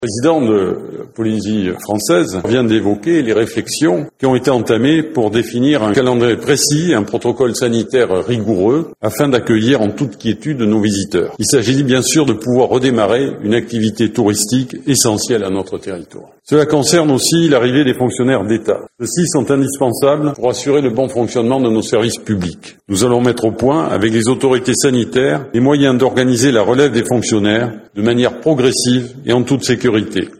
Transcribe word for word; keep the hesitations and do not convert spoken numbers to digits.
Le président de la Polynésie française vient d'évoquer les réflexions qui ont été entamées pour définir un calendrier précis et un protocole sanitaire rigoureux afin d'accueillir en toute quiétude nos visiteurs. Il s'agit bien sûr de pouvoir redémarrer une activité touristique essentielle à notre territoire. Cela concerne aussi l'arrivée des fonctionnaires d'État. Ceux-ci sont indispensables pour assurer le bon fonctionnement de nos services publics. Nous allons mettre au point, avec les autorités sanitaires, les moyens d'organiser la relève des fonctionnaires de manière progressive et en toute sécurité.